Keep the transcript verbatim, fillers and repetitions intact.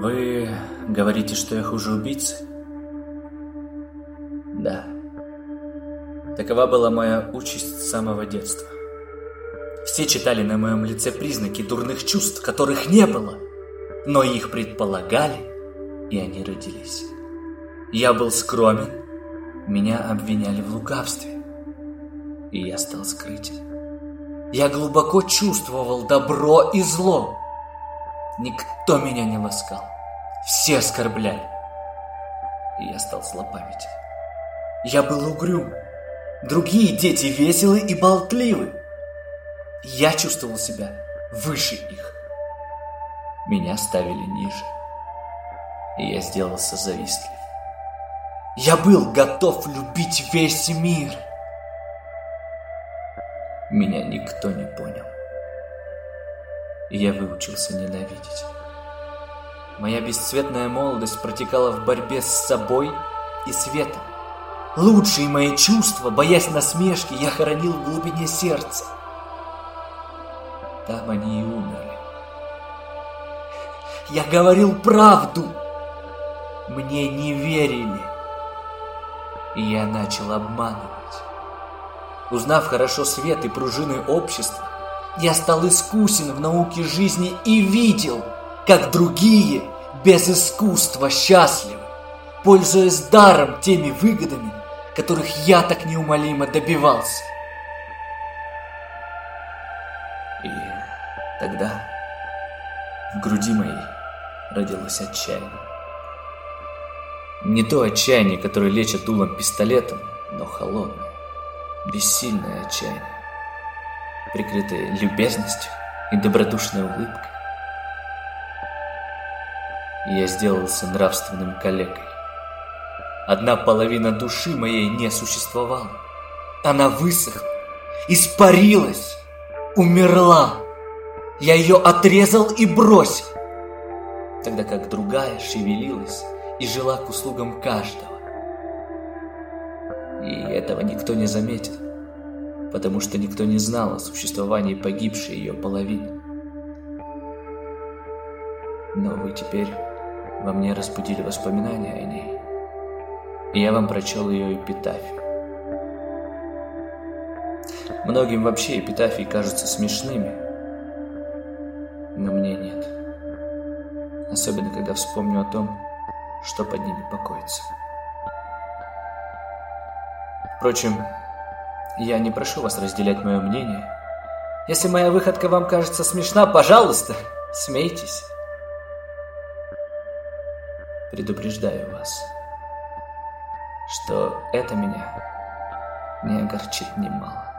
Вы говорите, что я хуже убийцы? Да. Такова была моя участь с самого детства. Все читали на моем лице признаки дурных чувств, которых не было, но их предполагали, и они родились. Я был скромен, меня обвиняли в лукавстве, и я стал скрытен. Я глубоко чувствовал добро и зло. Никто меня не ласкал, все оскорбляли, и я стал злопамятен. Я был угрюм, другие дети веселы и болтливы. Я чувствовал себя выше их. Меня ставили ниже, и я сделался завистлив. Я был готов любить весь мир. Меня никто не понял, и я выучился ненавидеть. Моя бесцветная молодость протекала в борьбе с собой и светом. Лучшие мои чувства, боясь насмешки, я хоронил в глубине сердца. Там они и умерли. Я говорил правду. Мне не верили. И я начал обманывать. Узнав хорошо свет и пружины общества, я стал искусен в науке жизни и видел, как другие без искусства счастливы, пользуясь даром теми выгодами, которых я так неумолимо добивался. И тогда в груди моей родилось отчаяние. Не то отчаяние, которое лечат дулом пистолетом, но холодное, бессильное отчаяние, прикрытое любезностью и добродушной улыбкой. И я сделался нравственным калекой. Одна половина души моей не существовала. Она высохла, испарилась, умерла. Я ее отрезал и бросил, тогда как другая шевелилась и жила к услугам каждого. И этого никто не заметил, потому что никто не знал о существовании погибшей ее половины. Но вы теперь во мне разбудили воспоминания о ней, и я вам прочел ее эпитафию. Многим вообще эпитафии кажутся смешными, но мне нет. Особенно, когда вспомню о том, что под ними покоится. Впрочем, я не прошу вас разделять мое мнение. Если моя выходка вам кажется смешна, пожалуйста, смейтесь. Предупреждаю вас, что это меня не огорчит немало.